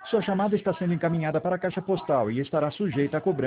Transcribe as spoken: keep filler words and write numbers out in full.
Sua chamada está sendo encaminhada para a caixa postal e estará sujeita a cobrança